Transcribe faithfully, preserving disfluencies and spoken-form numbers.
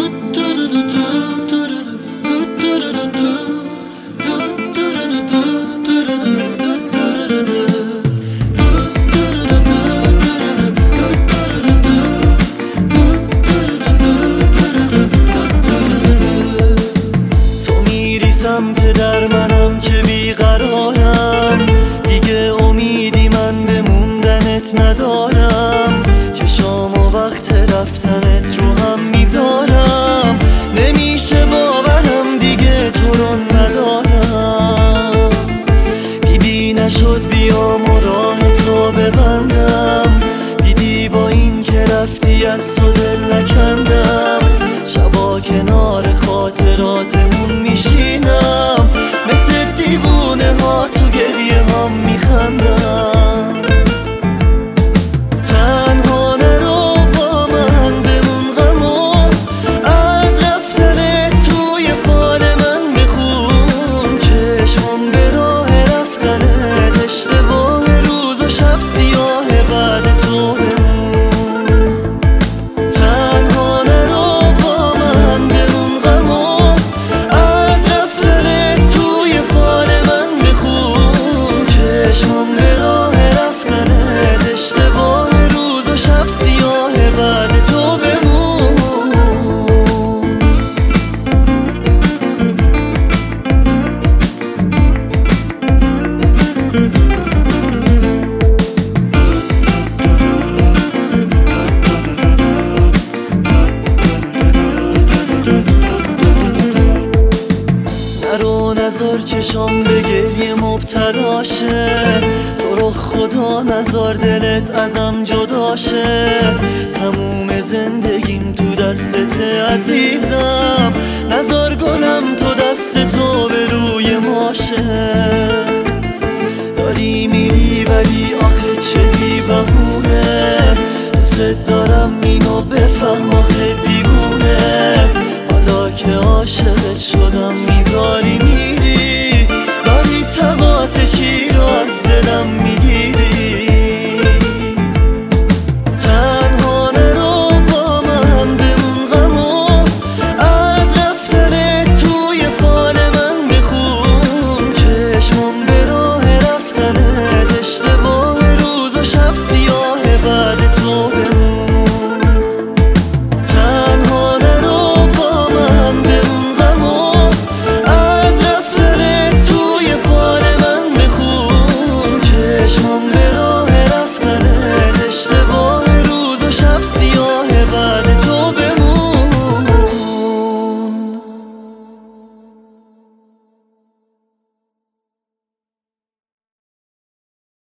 سمت در منم چه بیقرارم، دیگه امیدی من به موندنت ندارم. چشام و وقت رفتنت رو هم میذارم، نمیشه باورم دیگه تو رو ندارم. دیدی نشد بیام و راه تو ببندم، دیدی با این که رفتی از تو دل نکندم. شبا کنار خاطراتمون میشینم، مثل دیوونه ها تو گریه هم میخندم. تنها نرو با من بمون غمو، از رفتن توی فال من بخون. چشمم به راه رفتنت اشتباه، روز و شب سیاه بعد تو بمون. نرو نزار چشام به گریه مبتلا شه، تو رو خدا نزار دلت ازم جدا شه. تموم زندگیم تو دستت عزیزم، نزار گلم تو دست تو به روی ماشه. داری میری ولی آخه چه بی بهونه، دوست دارم اینو بفهم آخه دیوونه. حالا که عاشقت شدم میذاری